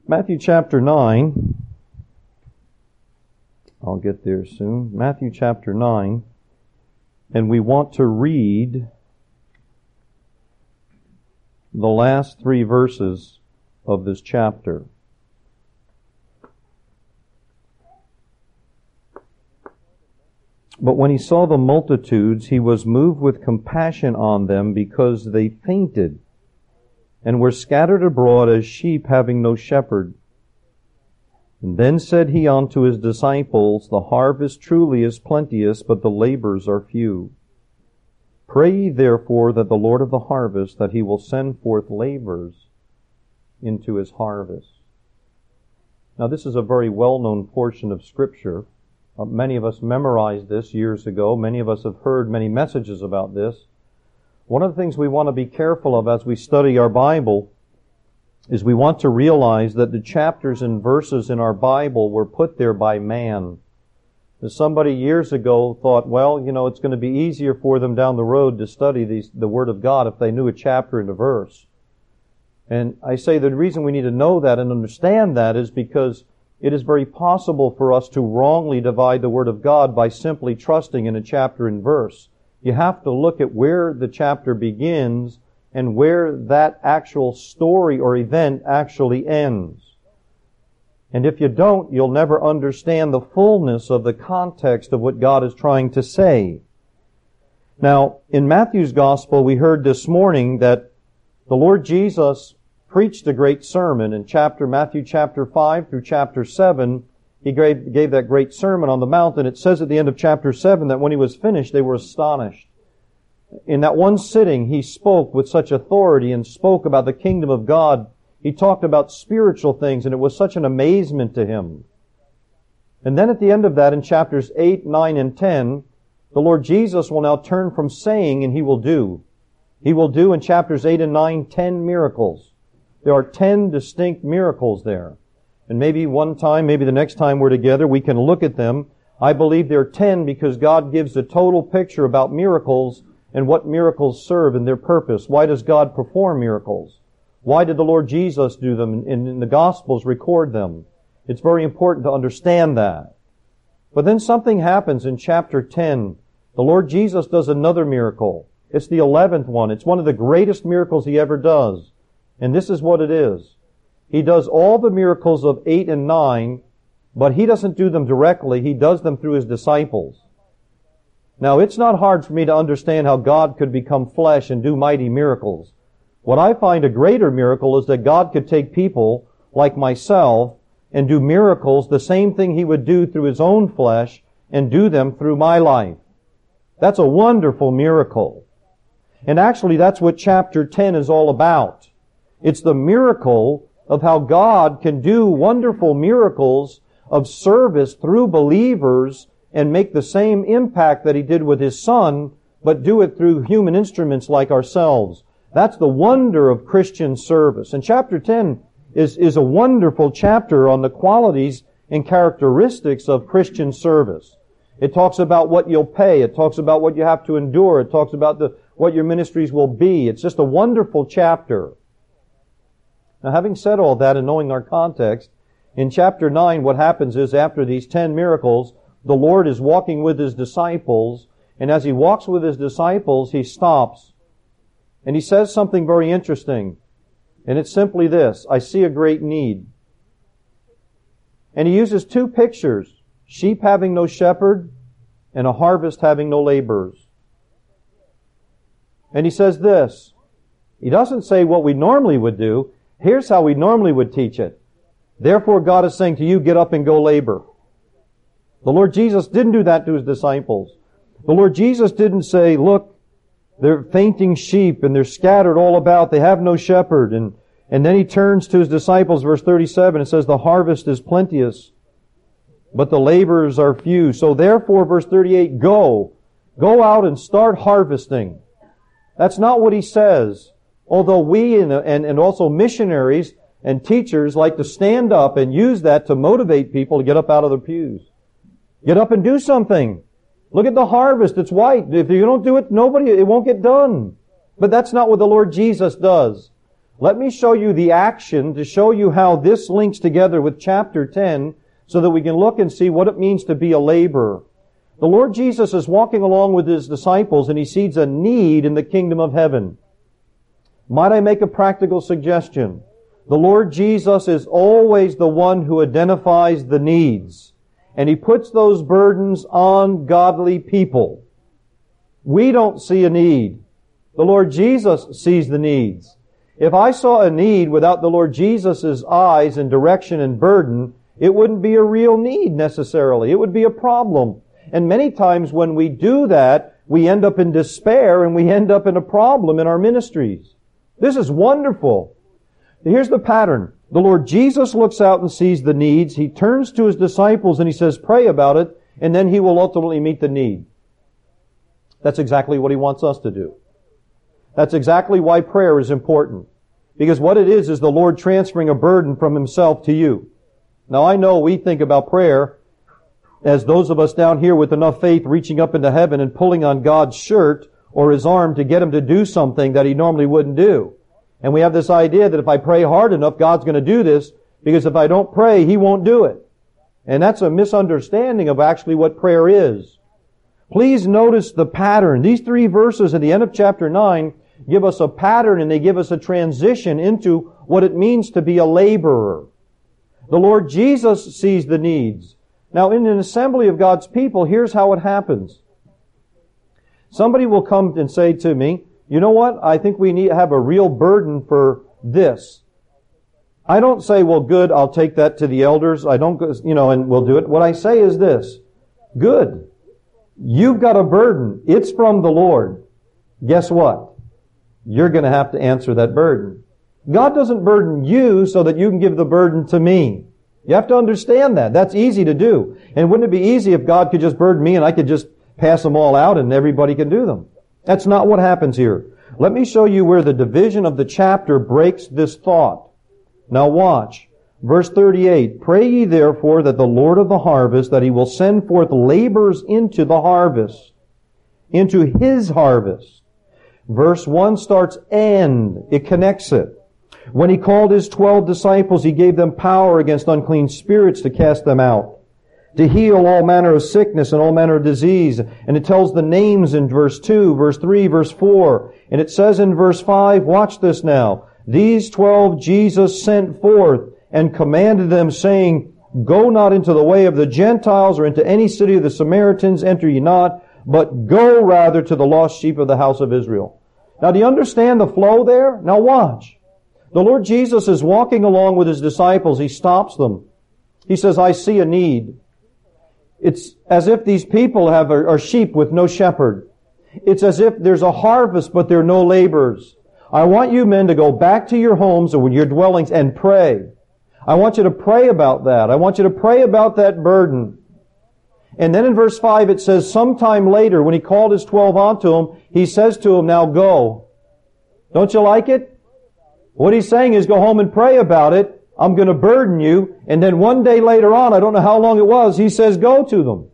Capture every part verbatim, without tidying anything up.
Matthew chapter nine. I'll get there soon. Matthew chapter nine. And we want to read the last three verses of this chapter. But when he saw the multitudes, he was moved with compassion on them, because they fainted and were scattered abroad as sheep having no shepherd. And then said he unto his disciples, The harvest truly is plenteous, but the laborers are few. Pray ye therefore that the Lord of the harvest, that he will send forth laborers into his harvest. Now this is a very well-known portion of Scripture. Uh, many of us memorized this years ago. Many of us have heard many messages about this. One of the things we want to be careful of as we study our Bible is we want to realize that the chapters and verses in our Bible were put there by man. As somebody years ago thought, well, you know, it's going to be easier for them down the road to study these, the Word of God if they knew a chapter and a verse. And I say the reason we need to know that and understand that is because it is very possible for us to wrongly divide the Word of God by simply trusting in a chapter and verse. You have to look at where the chapter begins and where that actual story or event actually ends. And if you don't, you'll never understand the fullness of the context of what God is trying to say. Now, in Matthew's Gospel, we heard this morning that the Lord Jesus preached a great sermon in chapter Matthew chapter five through chapter seven. He gave, gave that great sermon on the mountain. It says at the end of chapter seven that when he was finished, they were astonished. In that one sitting, he spoke with such authority and spoke about the kingdom of God. He talked about spiritual things, and it was such an amazement to him. And then at the end of that, in chapters eight, nine, and ten, the Lord Jesus will now turn from saying, and He will do. He will do in chapters eight and nine, ten miracles. There are ten distinct miracles there. And maybe one time, maybe the next time we're together, we can look at them. I believe there are ten because God gives a total picture about miracles and what miracles serve and their purpose. Why does God perform miracles? Why did the Lord Jesus do them and in the Gospels record them? It's very important to understand that. But then something happens in chapter ten. The Lord Jesus does another miracle. It's the eleventh one. It's one of the greatest miracles He ever does. And this is what it is. He does all the miracles of eight and nine, but He doesn't do them directly. He does them through His disciples. Now, it's not hard for me to understand how God could become flesh and do mighty miracles. What I find a greater miracle is that God could take people like myself and do miracles, the same thing He would do through His own flesh, and do them through my life. That's a wonderful miracle. And actually, that's what chapter ten is all about. It's the miracle of how God can do wonderful miracles of service through believers and make the same impact that He did with His Son, but do it through human instruments like ourselves. That's the wonder of Christian service. And chapter ten is, is a wonderful chapter on the qualities and characteristics of Christian service. It talks about what you'll pay. It talks about what you have to endure. It talks about the, what your ministries will be. It's just a wonderful chapter. Now, having said all that and knowing our context, in chapter nine, what happens is after these ten miracles, the Lord is walking with His disciples, and as He walks with His disciples, He stops. And He says something very interesting. And it's simply this: I see a great need. And He uses two pictures: sheep having no shepherd and a harvest having no laborers. And He says this. He doesn't say what we normally would do. Here's how we normally would teach it. Therefore, God is saying to you, get up and go labor. The Lord Jesus didn't do that to His disciples. The Lord Jesus didn't say, look, they're fainting sheep and they're scattered all about. They have no shepherd. And, and then He turns to His disciples, verse thirty-seven, and says, the harvest is plenteous, but the laborers are few. So therefore, verse thirty-eight, go. Go out and start harvesting. That's not what He says. Although we and, and, and also missionaries and teachers like to stand up and use that to motivate people to get up out of their pews. Get up and do something. Look at the harvest. It's white. If you don't do it, nobody, it won't get done. But that's not what the Lord Jesus does. Let me show you the action to show you how this links together with chapter ten so that we can look and see what it means to be a laborer. The Lord Jesus is walking along with His disciples and He sees a need in the kingdom of heaven. Might I make a practical suggestion? The Lord Jesus is always the one who identifies the needs, and He puts those burdens on godly people. We don't see a need. The Lord Jesus sees the needs. If I saw a need without the Lord Jesus' eyes and direction and burden, it wouldn't be a real need necessarily. It would be a problem. And many times when we do that, we end up in despair and we end up in a problem in our ministries. This is wonderful. Here's the pattern. The Lord Jesus looks out and sees the needs. He turns to His disciples and He says, pray about it, and then He will ultimately meet the need. That's exactly what He wants us to do. That's exactly why prayer is important. Because what it is, is the Lord transferring a burden from Himself to you. Now I know we think about prayer as those of us down here with enough faith reaching up into heaven and pulling on God's shirt or His arm to get Him to do something that He normally wouldn't do. And we have this idea that if I pray hard enough, God's going to do this, because if I don't pray, He won't do it. And that's a misunderstanding of actually what prayer is. Please notice the pattern. These three verses at the end of chapter nine give us a pattern and they give us a transition into what it means to be a laborer. The Lord Jesus sees the needs. Now, in an assembly of God's people, here's how it happens. Somebody will come and say to me, you know what? I think we need to have a real burden for this. I don't say, well, good, I'll take that to the elders. I don't, you know, and we'll do it. What I say is this. Good. You've got a burden. It's from the Lord. Guess what? You're going to have to answer that burden. God doesn't burden you so that you can give the burden to me. You have to understand that. That's easy to do. And wouldn't it be easy if God could just burden me and I could just pass them all out and everybody can do them? That's not what happens here. Let me show you where the division of the chapter breaks this thought. Now watch. Verse thirty-eight, pray ye therefore that the Lord of the harvest, that He will send forth laborers into the harvest, into His harvest. Verse one starts and. It connects it. When He called His twelve disciples, He gave them power against unclean spirits to cast them out, to heal all manner of sickness and all manner of disease. And it tells the names in verse two, verse three, verse four. And it says in verse five, watch this now, these twelve Jesus sent forth and commanded them, saying, go not into the way of the Gentiles or into any city of the Samaritans, enter ye not, but go rather to the lost sheep of the house of Israel. Now, do you understand the flow there? Now watch. The Lord Jesus is walking along with His disciples. He stops them. He says, I see a need. It's as if these people have are sheep with no shepherd. It's as if there's a harvest, but there are no laborers. I want you men to go back to your homes or your dwellings and pray. I want you to pray about that. I want you to pray about that burden. And then in verse five it says, sometime later, when He called His twelve onto Him, He says to them, now go. Don't you like it? What He's saying is go home and pray about it. I'm going to burden you. And then one day later on, I don't know how long it was, He says go to them.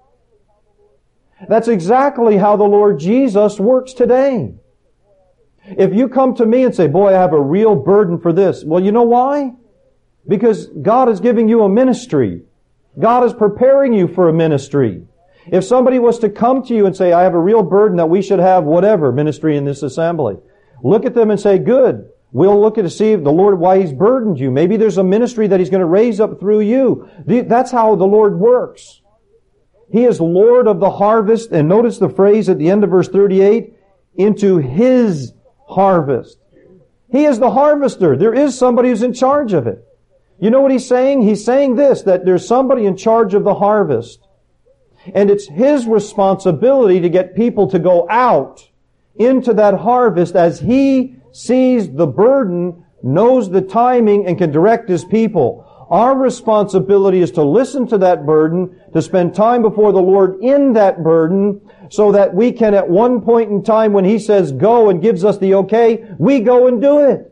That's exactly how the Lord Jesus works today. If you come to me and say, boy, I have a real burden for this. Well, you know why? Because God is giving you a ministry. God is preparing you for a ministry. If somebody was to come to you and say, I have a real burden that we should have whatever ministry in this assembly, look at them and say, good. We'll look at to see the Lord, why He's burdened you. Maybe there's a ministry that He's going to raise up through you. That's how the Lord works. He is Lord of the harvest. And notice the phrase at the end of verse thirty-eight, into His harvest. He is the harvester. There is somebody who's in charge of it. You know what He's saying? He's saying this, that there's somebody in charge of the harvest. And it's His responsibility to get people to go out into that harvest as He sees the burden, knows the timing, and can direct His people. Our responsibility is to listen to that burden, to spend time before the Lord in that burden, so that we can at one point in time when He says go and gives us the okay, we go and do it.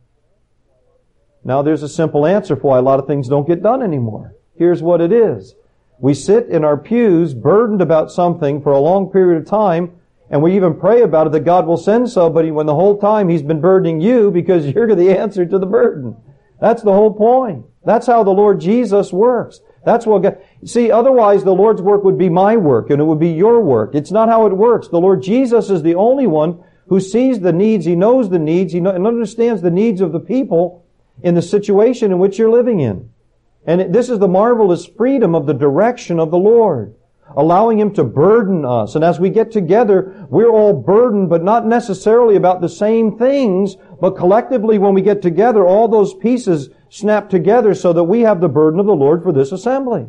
Now there's a simple answer for why a lot of things don't get done anymore. Here's what it is. We sit in our pews burdened about something for a long period of time, And we even pray about it that God will send somebody when the whole time He's been burdening you because you're the answer to the burden. That's the whole point. That's how the Lord Jesus works. That's what God, see, otherwise the Lord's work would be my work and it would be your work. It's not how it works. The Lord Jesus is the only one who sees the needs. He knows the needs. He know, and understands the needs of the people in the situation in which you're living in. And it, this is the marvelous freedom of the direction of the Lord, allowing Him to burden us. And as we get together, we're all burdened, but not necessarily about the same things, but collectively when we get together, all those pieces snap together so that we have the burden of the Lord for this assembly.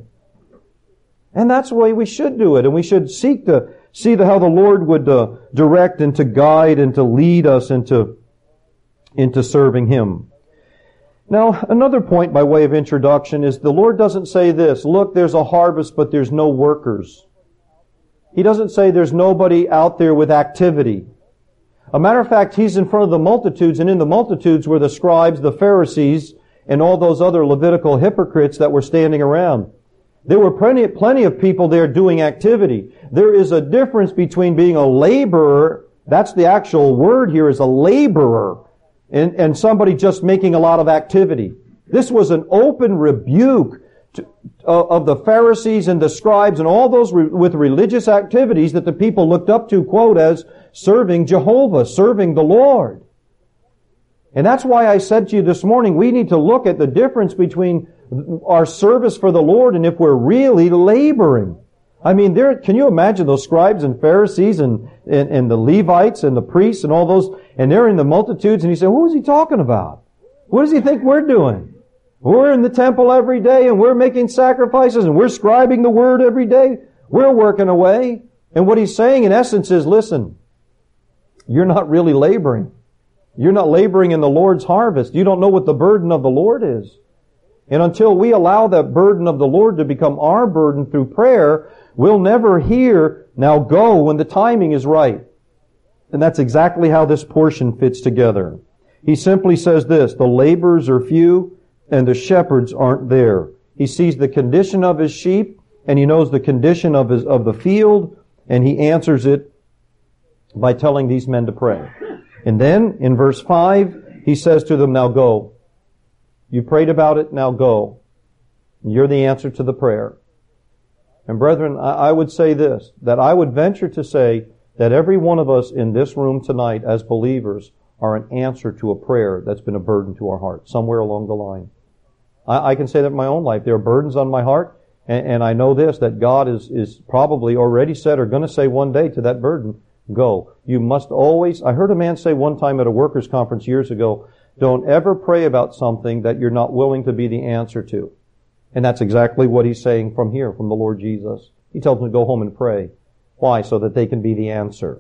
And that's the way we should do it. And we should seek to see the, how the Lord would uh, direct and to guide and to lead us into, into serving Him. Now, another point by way of introduction is the Lord doesn't say this, look, there's a harvest, but there's no workers. He doesn't say there's nobody out there with activity. A matter of fact, He's in front of the multitudes, and in the multitudes were the scribes, the Pharisees, and all those other Levitical hypocrites that were standing around. There were plenty, plenty of people there doing activity. There is a difference between being a laborer, that's the actual word here, is a laborer, and, and somebody just making a lot of activity. This was an open rebuke to, uh, of the Pharisees and the scribes and all those re- with religious activities that the people looked up to, quote, as serving Jehovah, serving the Lord. And that's why I said to you this morning, we need to look at the difference between our service for the Lord and if we're really laboring. I mean, there, can you imagine those scribes and Pharisees and, and, and the Levites and the priests and all those, and they're in the multitudes, and you say, who is he talking about? What does he think we're doing? We're in the temple every day, and we're making sacrifices, and we're scribing the word every day. We're working away. And what he's saying in essence is, listen, you're not really laboring. You're not laboring in the Lord's harvest. You don't know what the burden of the Lord is. And until we allow that burden of the Lord to become our burden through prayer, we'll never hear, now go when the timing is right. And that's exactly how this portion fits together. He simply says this, the laborers are few and the shepherds aren't there. He sees the condition of his sheep and he knows the condition of his, of the field, and he answers it by telling these men to pray. And then in verse five, he says to them, now go. You prayed about it, now go. You're the answer to the prayer. And brethren, I would say this, that I would venture to say that every one of us in this room tonight as believers are an answer to a prayer that's been a burden to our heart somewhere along the line. I, I can say that in my own life. There are burdens on my heart, and, and I know this, that God is, is probably already said or going to say one day to that burden, go. You must always, I heard a man say one time at a workers' conference years ago, don't ever pray about something that you're not willing to be the answer to. And that's exactly what he's saying from here, from the Lord Jesus. He tells them to go home and pray. Why? So that they can be the answer.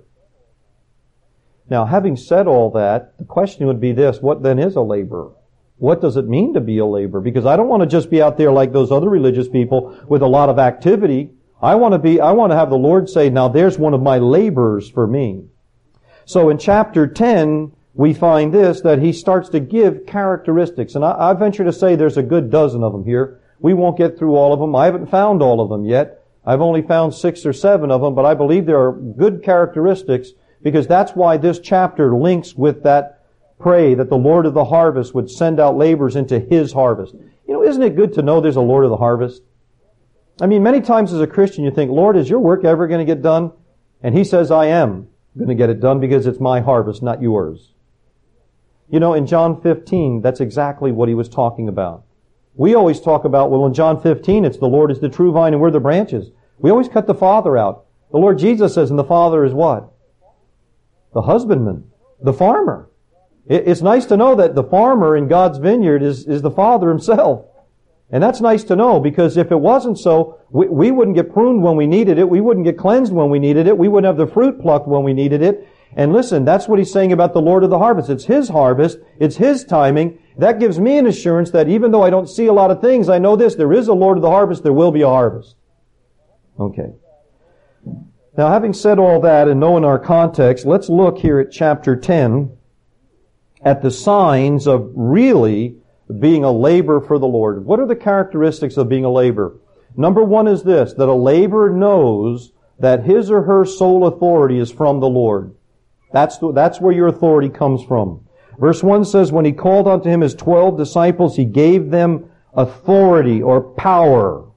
Now, having said all that, the question would be this, what then is a laborer? What does it mean to be a laborer? Because I don't want to just be out there like those other religious people with a lot of activity. I want to be, I want to have the Lord say, now there's one of my laborers for me. So in chapter ten, we find this, that he starts to give characteristics. And I, I venture to say there's a good dozen of them here. We won't get through all of them. I haven't found all of them yet. I've only found six or seven of them, but I believe there are good characteristics because that's why this chapter links with that pray that the Lord of the harvest would send out laborers into His harvest. You know, isn't it good to know there's a Lord of the harvest? I mean, many times as a Christian you think, Lord, is your work ever going to get done? And He says, I am going to get it done because it's my harvest, not yours. You know, in John fifteen, that's exactly what He was talking about. We always talk about, well, in John fifteen, it's the Lord is the true vine and we're the branches. We always cut the Father out. The Lord Jesus says, and the Father is what? The husbandman, the farmer. It's nice to know that the farmer in God's vineyard is, is the Father Himself. And that's nice to know, because if it wasn't so, we, we wouldn't get pruned when we needed it. We wouldn't get cleansed when we needed it. We wouldn't have the fruit plucked when we needed it. And listen, that's what He's saying about the Lord of the harvest. It's His harvest. It's His timing. That gives me an assurance that even though I don't see a lot of things, I know this, there is a Lord of the harvest, there will be a harvest. Okay. Now, having said all that and knowing our context, let's look here at chapter ten at the signs of really being a laborer for the Lord. What are the characteristics of being a laborer? Number one is this, that a laborer knows that his or her sole authority is from the Lord. That's, the, that's where your authority comes from. Verse one says, when he called unto him his twelve disciples, he gave them authority or power.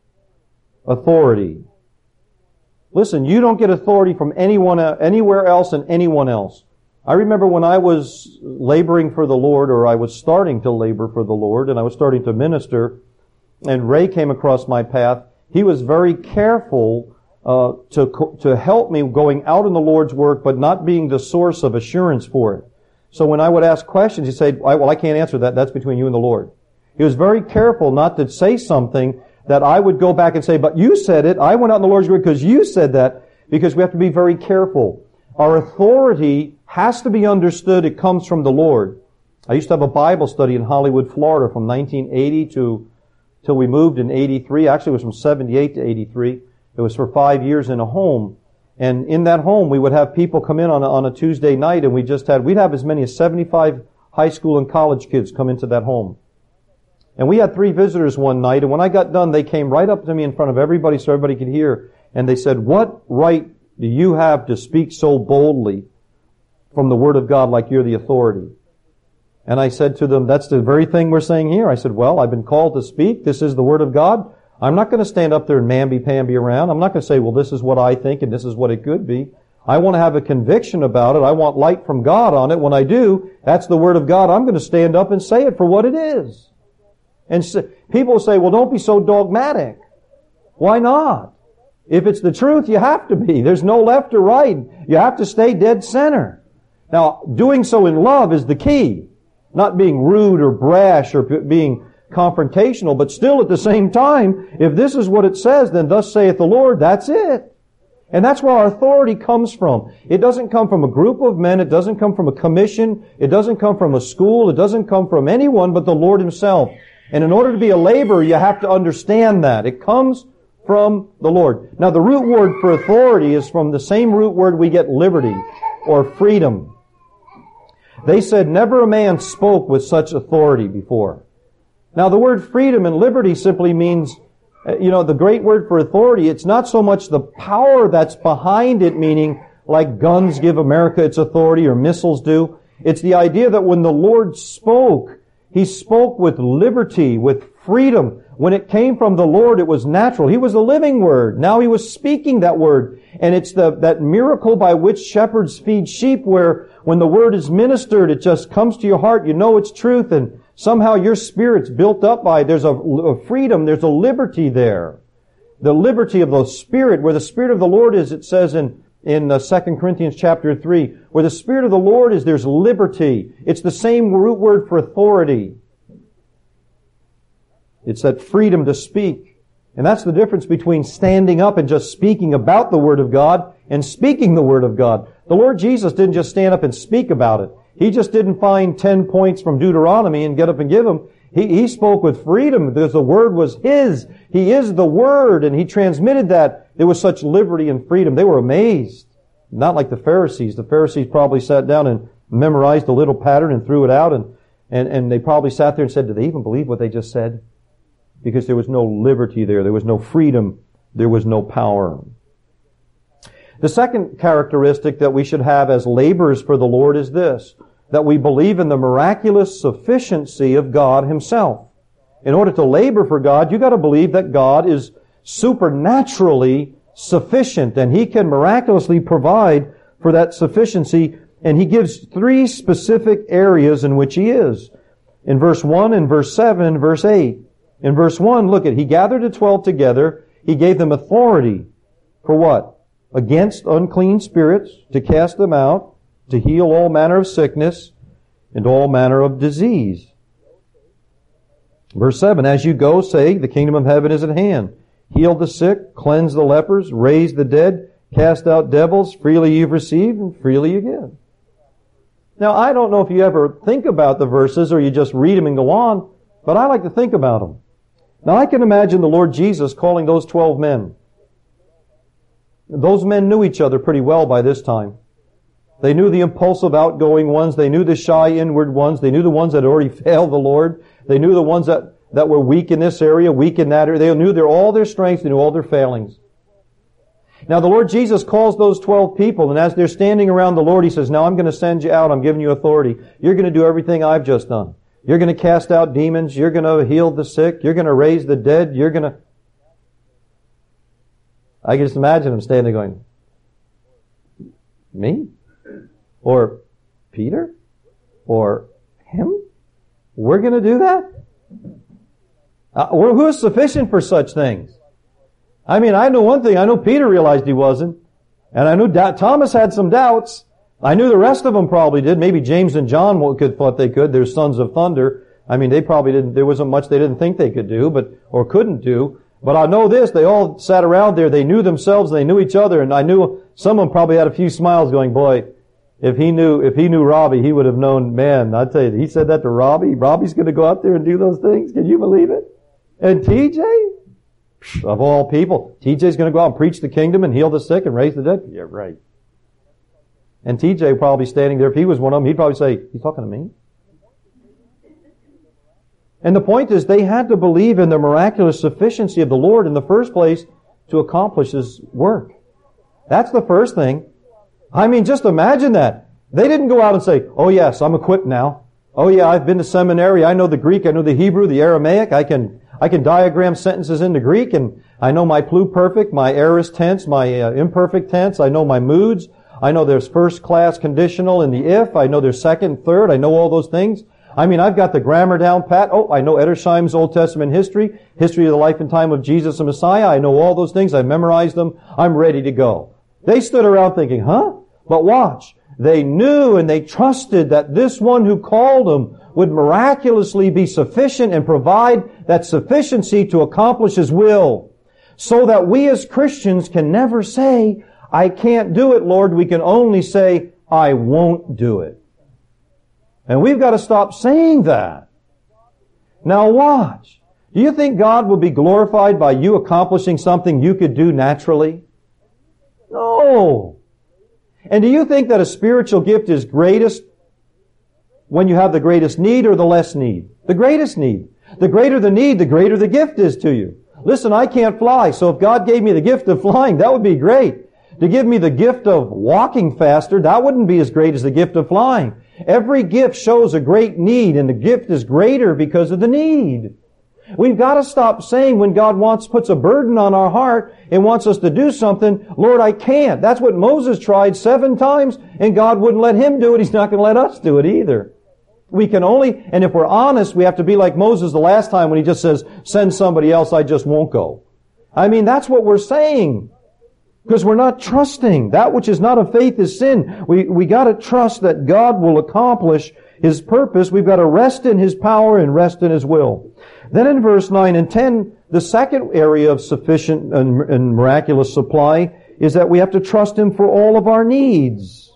Authority. Listen, you don't get authority from anyone, anywhere else and anyone else. I remember when I was laboring for the Lord, or I was starting to labor for the Lord, and I was starting to minister, and Ray came across my path. He was very careful uh, to to help me going out in the Lord's work, but not being the source of assurance for it. So when I would ask questions, he'd say, well, I can't answer that. That's between you and the Lord. He was very careful not to say something that I would go back and say, but you said it. I went out in the Lord's work because you said that, because we have to be very careful. Our authority has to be understood. It comes from the Lord. I used to have a Bible study in Hollywood, Florida from nineteen eighty to till we moved in eighty-three. Actually, it was from seventy-eight to eighty-three. It was for five years in a home. And in that home, we would have people come in on a, on a Tuesday night, and we just had, we'd have as many as seventy-five high school and college kids come into that home. And we had three visitors one night, and when I got done, they came right up to me in front of everybody so everybody could hear. And they said, what right do you have to speak so boldly from the Word of God like you're the authority? And I said to them, that's the very thing we're saying here. I said, well, I've been called to speak. This is the Word of God. I'm not going to stand up there and mamby-pamby around. I'm not going to say, well, this is what I think and this is what it could be. I want to have a conviction about it. I want light from God on it. When I do, that's the Word of God. I'm going to stand up and say it for what it is. And so, people say, well, don't be so dogmatic. Why not? If it's the truth, you have to be. There's no left or right. You have to stay dead center. Now, doing so in love is the key. Not being rude or brash or being confrontational, but still at the same time, if this is what it says, then thus saith the Lord, that's it. And that's where our authority comes from. It doesn't come from a group of men. It doesn't come from a commission. It doesn't come from a school. It doesn't come from anyone but the Lord Himself. And in order to be a laborer, you have to understand that. It comes from the Lord. Now, the root word for authority is from the same root word we get liberty or freedom. They said never a man spoke with such authority before. Now, the word freedom and liberty simply means, you know, the great word for authority, it's not so much the power that's behind it, meaning like guns give America its authority or missiles do. It's the idea that when the Lord spoke, He spoke with liberty, with freedom. When it came from the Lord, it was natural. He was the living Word. Now He was speaking that Word. And it's the that miracle by which shepherds feed sheep, where when the Word is ministered, it just comes to your heart. You know it's truth, and somehow your spirit's built up by it. There's a, a freedom, there's a liberty there. The liberty of the Spirit. Where the Spirit of the Lord is, it says in in uh, Second Corinthians chapter three, where the Spirit of the Lord is, there's liberty. It's the same root word for authority. It's that freedom to speak. And that's the difference between standing up and just speaking about the Word of God and speaking the Word of God. The Lord Jesus didn't just stand up and speak about it. He just didn't find ten points from Deuteronomy and get up and give them. He, he spoke with freedom because the Word was His. He is the Word, and He transmitted that. There was such liberty and freedom. They were amazed. Not like the Pharisees. The Pharisees probably sat down and memorized a little pattern and threw it out, and, and, and they probably sat there and said, did they even believe what they just said? Because there was no liberty there. There was no freedom. There was no power. The second characteristic that we should have as laborers for the Lord is this, that we believe in the miraculous sufficiency of God Himself. In order to labor for God, you've got to believe that God is supernaturally sufficient, and He can miraculously provide for that sufficiency, and He gives three specific areas in which He is. In verse one, in verse seven, and verse eight. In verse one, look at, He gathered the twelve together. He gave them authority for what? Against unclean spirits, to cast them out, to heal all manner of sickness, and all manner of disease. Verse seven, as you go, say, the kingdom of heaven is at hand. Heal the sick, cleanse the lepers, raise the dead, cast out devils. Freely you've received, and freely you give. Now, I don't know if you ever think about the verses or you just read them and go on, but I like to think about them. Now, I can imagine the Lord Jesus calling those twelve men. Those men knew each other pretty well by this time. They knew the impulsive, outgoing ones. They knew the shy, inward ones. They knew the ones that had already failed the Lord. They knew the ones that, that were weak in this area, weak in that area. They knew their, all their strengths. They knew all their failings. Now the Lord Jesus calls those twelve people, and as they're standing around the Lord, He says, now I'm going to send you out. I'm giving you authority. You're going to do everything I've just done. You're going to cast out demons. You're going to heal the sick. You're going to raise the dead. You're going to... I can just imagine them standing there going, me? Or Peter? Or him? We're going to do that? Uh, who is sufficient for such things? I mean, I know one thing. I know Peter realized he wasn't. And I knew da- Thomas had some doubts. I knew the rest of them probably did. Maybe James and John could, thought they could. They're sons of thunder. I mean, they probably didn't, there wasn't much they didn't think they could do, but, or couldn't do. But I know this, they all sat around there, they knew themselves, they knew each other, and I knew some of them probably had a few smiles going, boy, if he knew, if he knew Robbie, he would have known, man, I tell you, he said that to Robbie, Robbie's gonna go out there and do those things? Can you believe it? And T J? Of all people, T J's gonna go out and preach the kingdom and heal the sick and raise the dead? Yeah, right. And T J probably standing there, if he was one of them, he'd probably say, he's talking to me? And the point is, they had to believe in the miraculous sufficiency of the Lord in the first place to accomplish His work. That's the first thing. I mean, just imagine that. They didn't go out and say, oh yes, I'm equipped now. Oh yeah, I've been to seminary. I know the Greek, I know the Hebrew, the Aramaic. I can, I can diagram sentences into Greek, and I know my pluperfect, my aorist tense, my uh, imperfect tense. I know my moods. I know there's first class conditional in the if. I know there's second, third. I know all those things. I mean, I've got the grammar down pat. Oh, I know Edersheim's Old Testament history, history of the life and time of Jesus the Messiah. I know all those things. I've memorized them. I'm ready to go. They stood around thinking, huh? But watch. They knew and they trusted that this one who called them would miraculously be sufficient and provide that sufficiency to accomplish His will. So that we as Christians can never say, I can't do it, Lord. We can only say, I won't do it. And we've got to stop saying that. Now watch. Do you think God will be glorified by you accomplishing something you could do naturally? No. And do you think that a spiritual gift is greatest when you have the greatest need or the less need? The greatest need. The greater the need, the greater the gift is to you. Listen, I can't fly, so if God gave me the gift of flying, that would be great. To give me the gift of walking faster, that wouldn't be as great as the gift of flying. Every gift shows a great need, and the gift is greater because of the need. We've got to stop saying when God wants, puts a burden on our heart and wants us to do something, Lord, I can't. That's what Moses tried seven times, and God wouldn't let him do it. He's not going to let us do it either. We can only, and if we're honest, we have to be like Moses the last time when he just says, send somebody else, I just won't go. I mean, that's what we're saying. Because we're not trusting. That which is not of faith is sin. We, we gotta trust that God will accomplish His purpose. We've got to rest in His power and rest in His will. Then in verse nine and ten, the second area of sufficient and, and miraculous supply is that we have to trust Him for all of our needs.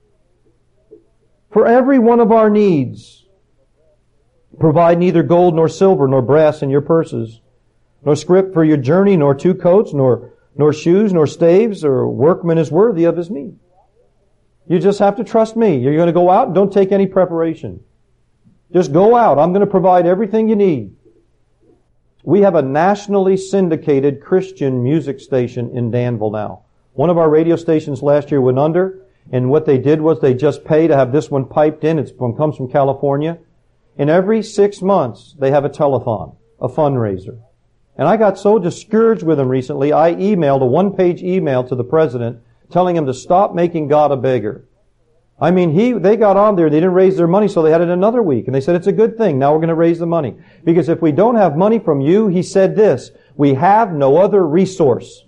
For every one of our needs. Provide neither gold nor silver nor brass in your purses, nor scrip for your journey, nor two coats, nor nor shoes, nor staves, or workman is worthy of his meat. You just have to trust me. You're going to go out, don't take any preparation. Just go out. I'm going to provide everything you need. We have a nationally syndicated Christian music station in Danville now. One of our radio stations last year went under, and what they did was they just pay to have this one piped in. It's from, comes from California. And every six months, they have a telethon, a fundraiser. And I got so discouraged with them recently, I emailed a one-page email to the president telling him to stop making God a beggar. I mean, he, they got on there, they didn't raise their money, so they had it another week. And they said, it's a good thing, now we're going to raise the money. Because if we don't have money from you, he said this, we have no other resource.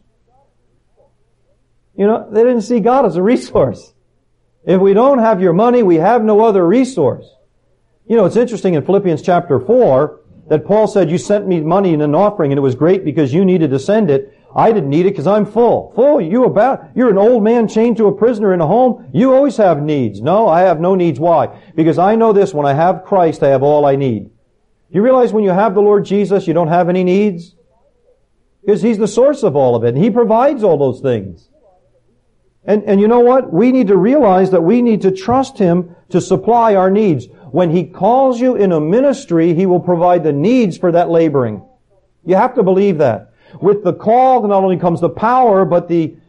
You know, they didn't see God as a resource. If we don't have your money, we have no other resource. You know, it's interesting in Philippians chapter four, that Paul said, you sent me money in an offering and it was great because you needed to send it. I didn't need it because I'm full. Full? You about, you're an old man chained to a prisoner in a home. You always have needs. No, I have no needs. Why? Because I know this, when I have Christ, I have all I need. You realize when you have the Lord Jesus, you don't have any needs? Because He's the source of all of it and He provides all those things. And, and you know what? We need to realize that we need to trust Him to supply our needs. When He calls you in a ministry, He will provide the needs for that laboring. You have to believe that. With the call, not only comes the power, but the,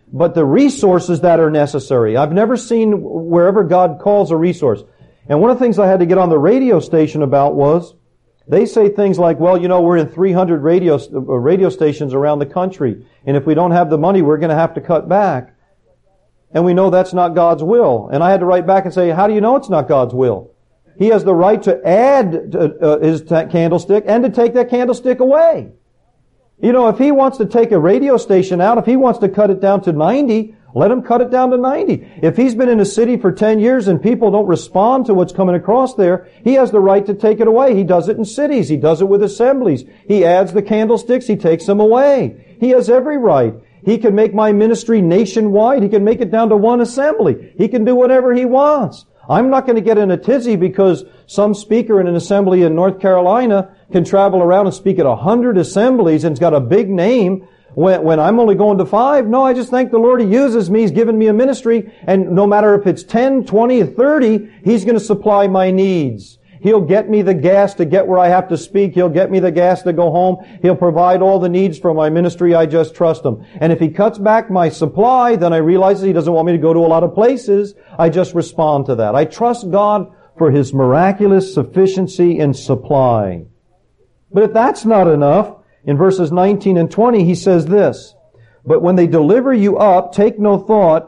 but the resources that are necessary. I've never seen wherever God calls a resource. And one of the things I had to get on the radio station about was, they say things like, well, you know, we're in three hundred radio, radio stations around the country, and if we don't have the money, we're going to have to cut back. And we know that's not God's will. And I had to write back and say, how do you know it's not God's will? He has the right to add to, uh, his t- candlestick and to take that candlestick away. You know, if He wants to take a radio station out, if He wants to cut it down to ninety, let Him cut it down to ninety. If He's been in a city for ten years and people don't respond to what's coming across there, He has the right to take it away. He does it in cities. He does it with assemblies. He adds the candlesticks. He takes them away. He has every right. He can make my ministry nationwide. He can make it down to one assembly. He can do whatever He wants. I'm not going to get in a tizzy because some speaker in an assembly in North Carolina can travel around and speak at a hundred assemblies and it's got a big name when, when I'm only going to five. No, I just thank the Lord He uses me. He's given me a ministry, and no matter if it's ten, twenty, or thirty, He's going to supply my needs. He'll get me the gas to get where I have to speak. He'll get me the gas to go home. He'll provide all the needs for my ministry. I just trust Him. And if He cuts back my supply, then I realize He doesn't want me to go to a lot of places. I just respond to that. I trust God for His miraculous sufficiency in supply. But if that's not enough, in verses nineteen and twenty, He says this, but when they deliver you up, take no thought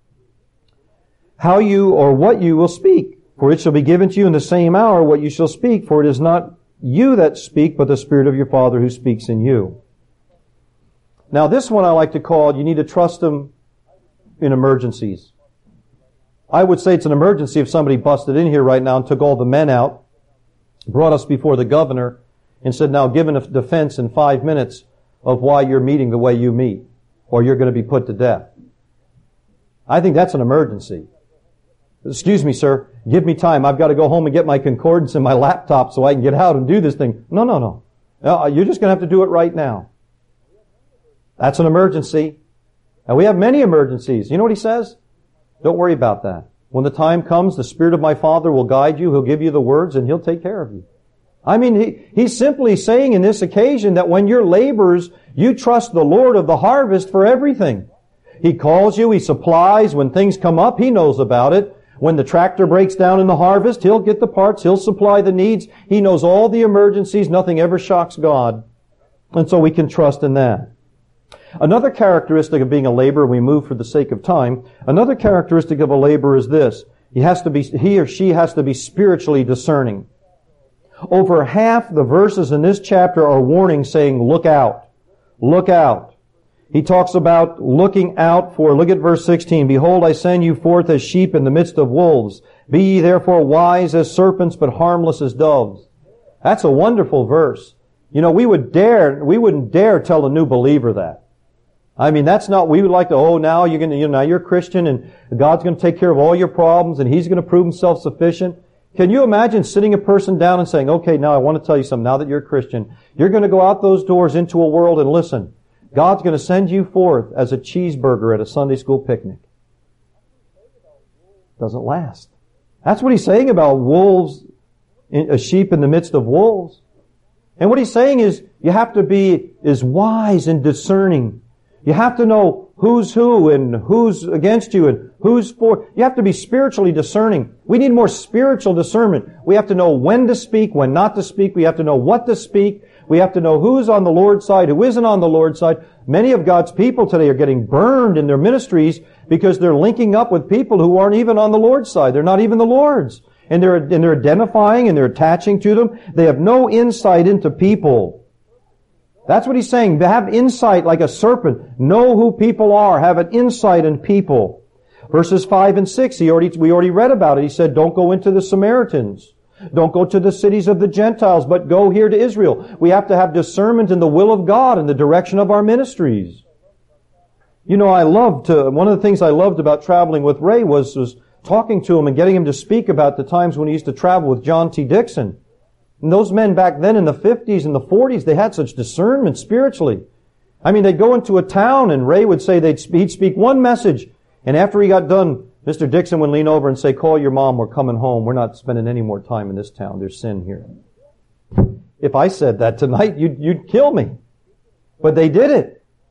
how you or what you will speak. For it shall be given to you in the same hour what you shall speak, for it is not you that speak, but the Spirit of your Father who speaks in you. Now this one I like to call, you need to trust Him in emergencies. I would say it's an emergency if somebody busted in here right now and took all the men out, brought us before the governor, and said, now give a defense in five minutes of why you're meeting the way you meet, or you're going to be put to death. I think that's an emergency. Excuse me, sir. Give me time. I've got to go home and get my concordance and my laptop so I can get out and do this thing. No, no, no. no you're just going to have to do it right now. That's an emergency. And we have many emergencies. You know what He says? Don't worry about that. When the time comes, the Spirit of my Father will guide you. He'll give you the words and He'll take care of you. I mean, he, He's simply saying in this occasion that when you're laborers, you trust the Lord of the harvest for everything. He calls you. He supplies. When things come up, He knows about it. When the tractor breaks down in the harvest, He'll get the parts. He'll supply the needs. He knows all the emergencies. Nothing ever shocks God. And so we can trust in that. Another characteristic of being a laborer, we move for the sake of time, another characteristic of a laborer is this. He has to be, he or she has to be spiritually discerning. Over half the verses in this chapter are warnings saying, look out. Look out. He talks about looking out for, look at verse sixteen, behold, I send you forth as sheep in the midst of wolves. Be ye therefore wise as serpents, but harmless as doves. That's a wonderful verse. You know, we would dare, we wouldn't dare tell a new believer that. I mean, that's not, we would like to, oh, now you're going to, you know, now you're a Christian and God's going to take care of all your problems and He's going to prove Himself sufficient. Can you imagine sitting a person down and saying, okay, now I want to tell you something, now that you're a Christian, you're going to go out those doors into a world and listen. God's going to send you forth as a cheeseburger at a Sunday school picnic. Doesn't last. That's what He's saying about wolves, a sheep in the midst of wolves. And what He's saying is, you have to be as wise and discerning. You have to know who's who and who's against you and who's for. You have to be spiritually discerning. We need more spiritual discernment. We have to know when to speak, when not to speak. We have to know what to speak. We have to know who's on the Lord's side, who isn't on the Lord's side. Many of God's people today are getting burned in their ministries because they're linking up with people who aren't even on the Lord's side. They're not even the Lord's. And they're, and they're identifying and they're attaching to them. They have no insight into people. That's what He's saying. Have insight like a serpent. Know who people are. Have an insight in people. Verses five and six, he already, we already read about it. He said, don't go into the Samaritans. Don't go to the cities of the Gentiles, but go here to Israel. We have to have discernment in the will of God and the direction of our ministries. You know, I loved to, one of the things I loved about traveling with Ray was, was talking to him and getting him to speak about the times when he used to travel with John T. Dixon. And those men back then in the fifties and the forties, they had such discernment spiritually. I mean, they'd go into a town and Ray would say they'd, he'd speak one message, and after he got done, Mister Dixon would lean over and say, call your mom, we're coming home. We're not spending any more time in this town. There's sin here. If I said that tonight, you'd, you'd kill me. But they did it.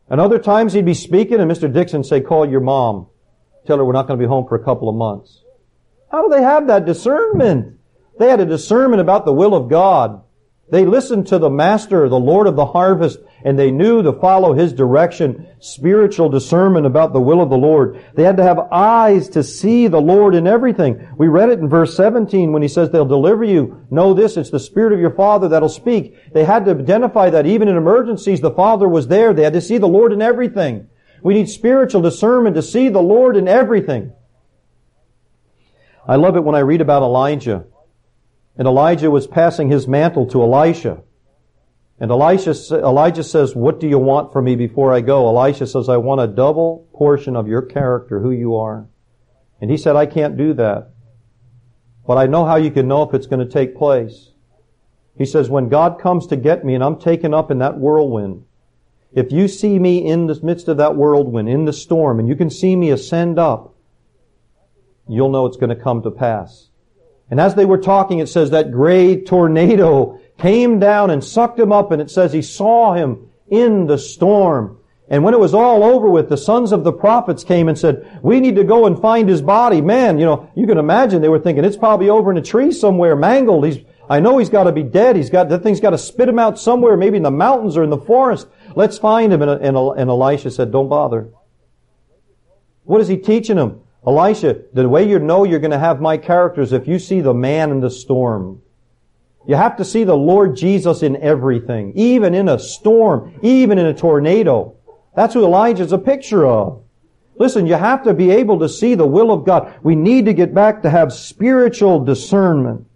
And other times he'd be speaking and Mister Dixon say, call your mom. Tell her we're not going to be home for a couple of months. How do they have that discernment? They had a discernment about the will of God. They listened to the Master, the Lord of the harvest, and they knew to follow His direction, spiritual discernment about the will of the Lord. They had to have eyes to see the Lord in everything. We read it in verse seventeen when He says they'll deliver you. Know this, it's the Spirit of your Father that'll speak. They had to identify that even in emergencies, the Father was there. They had to see the Lord in everything. We need spiritual discernment to see the Lord in everything. I love it when I read about Elijah. And Elijah was passing his mantle to Elisha. And Elisha, Elijah says, what do you want from me before I go? Elisha says, I want a double portion of your character, who you are. And he said, I can't do that. But I know how you can know if it's going to take place. He says, when God comes to get me and I'm taken up in that whirlwind, if you see me in the midst of that whirlwind, in the storm, and you can see me ascend up, you'll know it's going to come to pass. And as they were talking, it says that great tornado came down and sucked him up, and it says he saw him in the storm. And when it was all over with, the sons of the prophets came and said, we need to go and find his body. Man, you know, you can imagine they were thinking, it's probably over in a tree somewhere, mangled. He's, I know he's got to be dead. He's got, that thing's got to spit him out somewhere, maybe in the mountains or in the forest. Let's find him. And, and, and Elisha said, don't bother. What is he teaching him? Elisha, the way you know you're going to have my character is if you see the man in the storm. You have to see the Lord Jesus in everything, even in a storm, even in a tornado. That's who Elijah's a picture of. Listen, you have to be able to see the will of God. We need to get back to have spiritual discernment.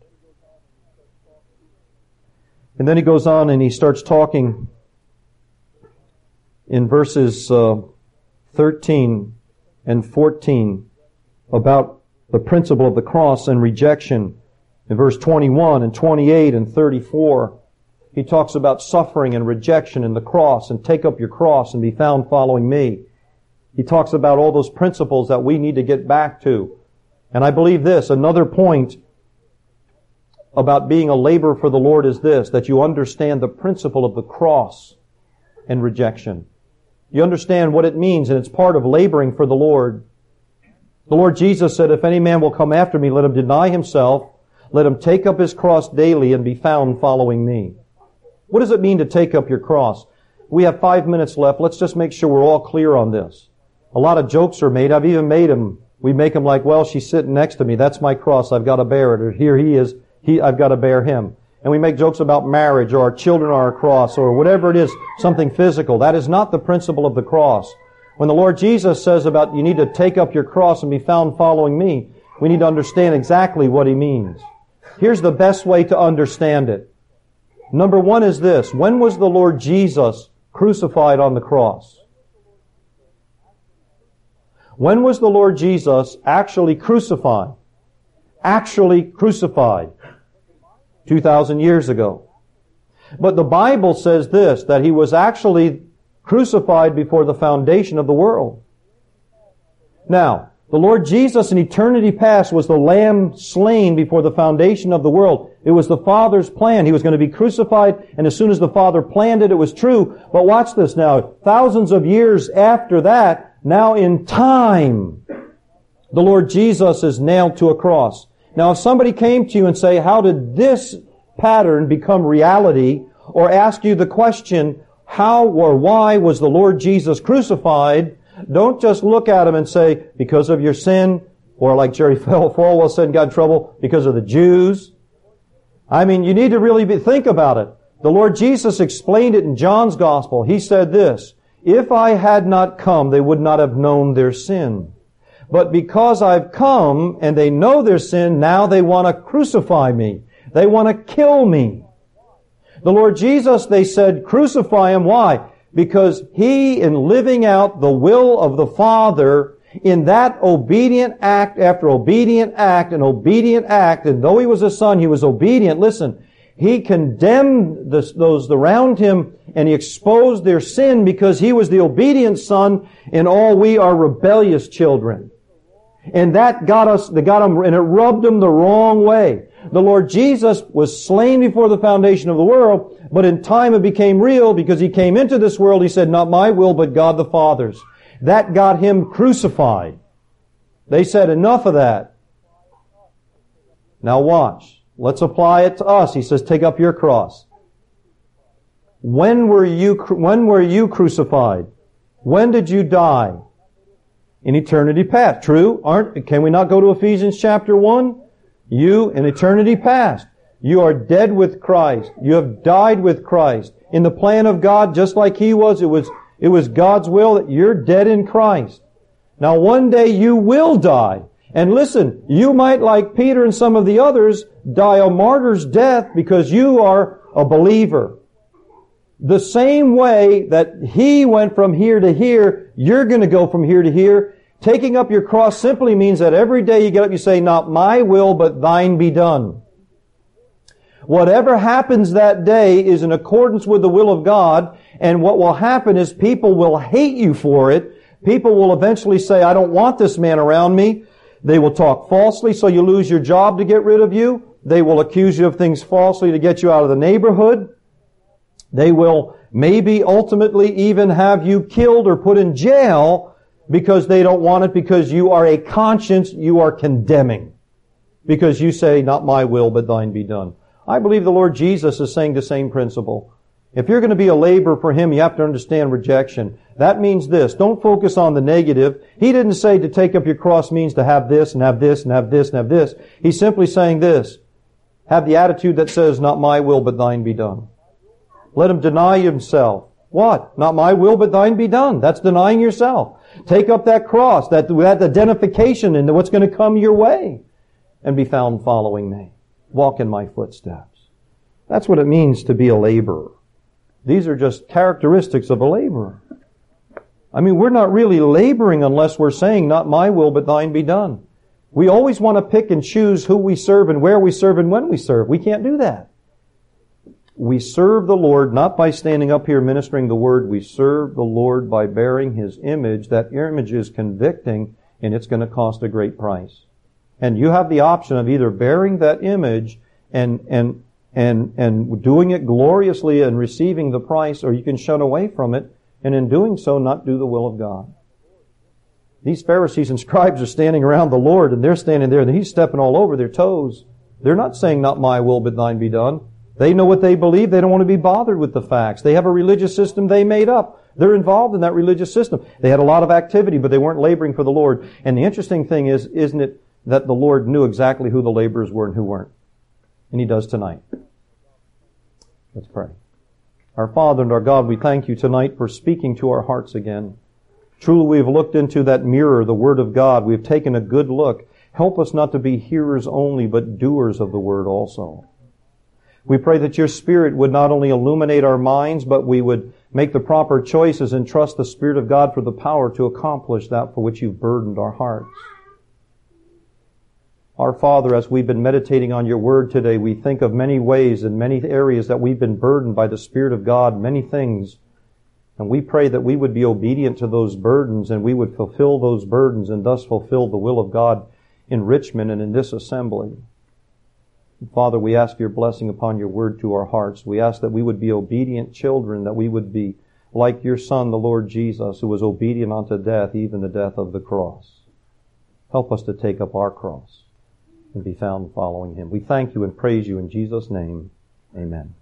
And then he goes on and he starts talking in verses uh, thirteen and fourteen. About the principle of the cross and rejection. In verse twenty-one and twenty-eight and thirty-four, he talks about suffering and rejection and the cross and take up your cross and be found following me. He talks about all those principles that we need to get back to. And I believe this, another point about being a laborer for the Lord is this, that you understand the principle of the cross and rejection. You understand what it means, and it's part of laboring for the Lord. The Lord Jesus said, if any man will come after me, let him deny himself, let him take up his cross daily and be found following me. What does it mean to take up your cross? We have five minutes left. Let's just make sure we're all clear on this. A lot of jokes are made. I've even made them. We make them like, well, she's sitting next to me. That's my cross. I've got to bear it. Or here he is. He, I've got to bear him. And we make jokes about marriage or our children are a cross or whatever it is, something physical. That is not the principle of the cross. When the Lord Jesus says about you need to take up your cross and be found following me, we need to understand exactly what He means. Here's the best way to understand it. Number one is this. When was the Lord Jesus crucified on the cross? When was the Lord Jesus actually crucified? Actually crucified. two thousand years ago. But the Bible says this, that He was actually crucified before the foundation of the world. Now, the Lord Jesus in eternity past was the Lamb slain before the foundation of the world. It was the Father's plan. He was going to be crucified, and as soon as the Father planned it, it was true. But watch this now. Thousands of years after that, now in time, the Lord Jesus is nailed to a cross. Now, if somebody came to you and say, how did this pattern become reality? Or ask you the question, how or why was the Lord Jesus crucified? Don't just look at him and say, because of your sin, or like Jerry Falwell said and got in trouble, because of the Jews. I mean, you need to really be, think about it. The Lord Jesus explained it in John's Gospel. He said this, if I had not come, they would not have known their sin. But because I've come and they know their sin, now they want to crucify me. They want to kill me. The Lord Jesus, they said, crucify Him. Why? Because He, in living out the will of the Father, in that obedient act after obedient act and obedient act, and though He was a Son, He was obedient. Listen, He condemned the, those around Him and He exposed their sin because He was the obedient Son and all we are rebellious children. And that got us, that got them, and it rubbed them the wrong way. The Lord Jesus was slain before the foundation of the world, but in time it became real because He came into this world. He said, not my will, but God the Father's. That got Him crucified. They said, enough of that. Now watch. Let's apply it to us. He says, take up your cross. When were you, when were you crucified? When did you die? In eternity past. True? Aren't, can we not go to Ephesians chapter one? You, in eternity past, you are dead with Christ. You have died with Christ. In the plan of God, just like He was, it was, it was God's will that you're dead in Christ. Now one day you will die. And listen, you might, like Peter and some of the others, die a martyr's death because you are a believer. The same way that He went from here to here, you're going to go from here to here. Taking up your cross simply means that every day you get up, you say, not my will, but thine be done. Whatever happens that day is in accordance with the will of God, and what will happen is people will hate you for it. People will eventually say, I don't want this man around me. They will talk falsely so you lose your job to get rid of you. They will accuse you of things falsely to get you out of the neighborhood. They will maybe ultimately even have you killed or put in jail because they don't want it, because you are a conscience you are condemning. Because you say, not my will, but thine be done. I believe the Lord Jesus is saying the same principle. If you're going to be a laborer for Him, you have to understand rejection. That means this. Don't focus on the negative. He didn't say to take up your cross means to have this and have this and have this and have this. He's simply saying this. Have the attitude that says, not my will, but thine be done. Let him deny himself. What? Not my will, but thine be done. That's denying yourself. Take up that cross, that, that identification into what's going to come your way, and be found following me. Walk in my footsteps. That's what it means to be a laborer. These are just characteristics of a laborer. I mean, we're not really laboring unless we're saying, not my will, but thine be done. We always want to pick and choose who we serve and where we serve and when we serve. We can't do that. We serve the Lord not by standing up here ministering the Word. We serve the Lord by bearing His image. That image is convicting, and it's going to cost a great price. And you have the option of either bearing that image and and and and doing it gloriously and receiving the price, or you can shun away from it, and in doing so not do the will of God. These Pharisees and scribes are standing around the Lord, and they're standing there, and He's stepping all over their toes. They're not saying, not my will, but thine be done. They know what they believe. They don't want to be bothered with the facts. They have a religious system they made up. They're involved in that religious system. They had a lot of activity, but they weren't laboring for the Lord. And the interesting thing is, isn't it, that the Lord knew exactly who the laborers were and who weren't. And He does tonight. Let's pray. Our Father and our God, we thank You tonight for speaking to our hearts again. Truly, we've looked into that mirror, the Word of God. We've taken a good look. Help us not to be hearers only, but doers of the Word also. We pray that Your Spirit would not only illuminate our minds, but we would make the proper choices and trust the Spirit of God for the power to accomplish that for which You've burdened our hearts. Our Father, as we've been meditating on Your Word today, we think of many ways and many areas that we've been burdened by the Spirit of God, many things. And we pray that we would be obedient to those burdens and we would fulfill those burdens and thus fulfill the will of God in Richmond and in this assembly. Father, we ask Your blessing upon Your Word to our hearts. We ask that we would be obedient children, that we would be like Your Son, the Lord Jesus, who was obedient unto death, even the death of the cross. Help us to take up our cross and be found following Him. We thank You and praise You in Jesus' name. Amen.